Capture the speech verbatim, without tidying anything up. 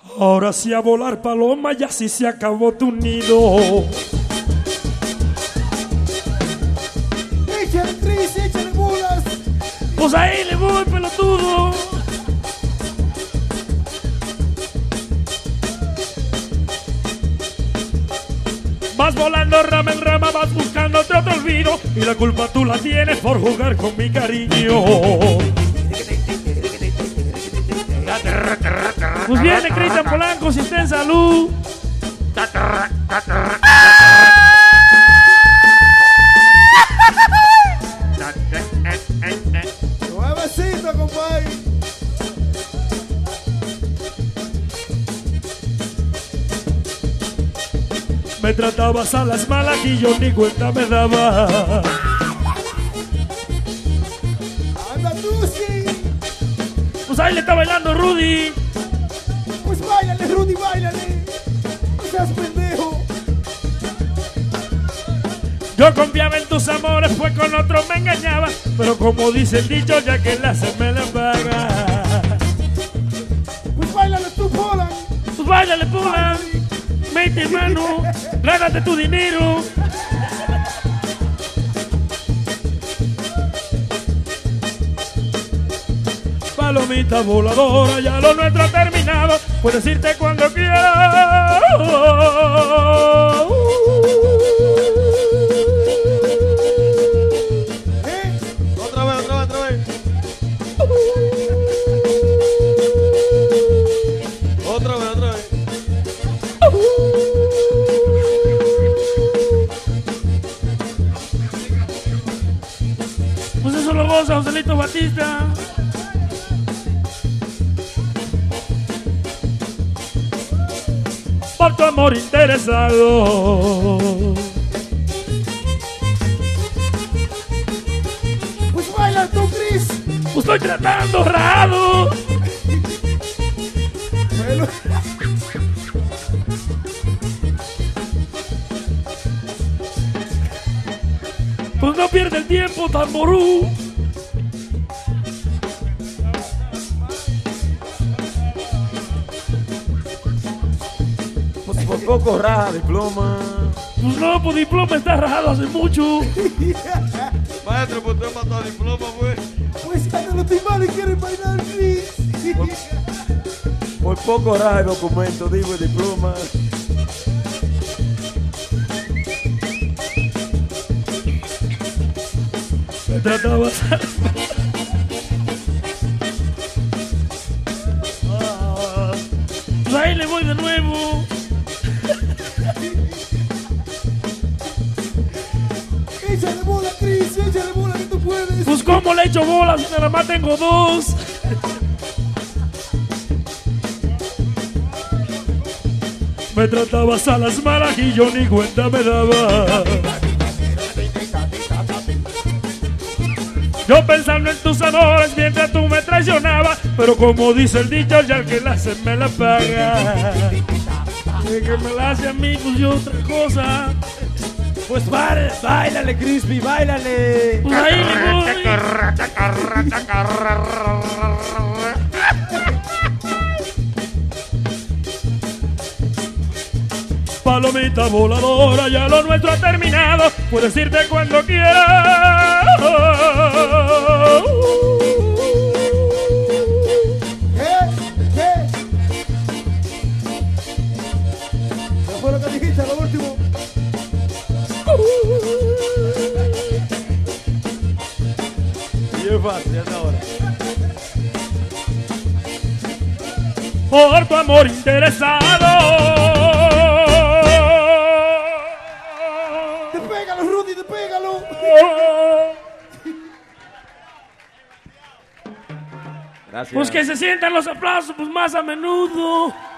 Ahora sí a volar paloma, ya sí se acabó tu nido. Échale Cris, échale bolas. Pues ahí le voy, pelotudo. Vas volando rama en rama, vas buscando otro te olvido, y la culpa tú la tienes por jugar con mi cariño. Pues viene Cristian Polanco, si está en salud. Nuevecito, compadre. Me tratabas a las malas y yo ni cuenta me daba. Anda tú, sí. Pues ahí le está bailando Rudy. Pues báilale, Rudy, báilale. No seas pendejo. Yo confiaba en tus amores, pues con otro me engañaba. Pero como dice el dicho, ya que la hace me la paga. Pues báilale tú, Polan. Pues báilale, Polan. Mete mano, gánate tu dinero. Palomita voladora, ya lo nuestro ha terminado. Puedes irte cuando quieras. ¿Eh? Otra vez, otra vez, otra vez. Otra vez, otra vez. Pues eso lo goza Joselito Batista. Por tu amor interesado. Pues baila tú, Cris. Pues estoy tratando raro. Bueno. Pues no pierde el tiempo, tamború. Pues por poco raja diploma. Pues no, pues diploma está rajado hace mucho. Maestro, pues usted mató a diploma, pues. Pues hasta los timales quieren bailar, Cris. Por poco raja el documento, digo el diploma. Me tratabas. Ah, pues ahí le voy de nuevo. Échale bola, Cris, échale bola que tú puedes. Pues cómo le echo bolas si nada más tengo dos. Me tratabas a las malas y yo ni cuenta me daba. Yo pensando en tus amores mientras tú me traicionabas, pero como dice el dicho, ya el que la hace me la paga. El que me la hace a mí, pues yo otra cosa. Pues pare, báilale, Crispy, báilale. Pues ahí le voy. Palomita voladora, ya lo nuestro ha terminado. Puedes irte cuando quieras. ¿Qué? ¿Qué? ¿Qué fue lo que dijiste, lo último? Y es fácil, ya ahora. Por tu amor interesado. Despégalo, Rudy, despégalo. Gracias. Pues que se sientan los aplausos, pues más a menudo.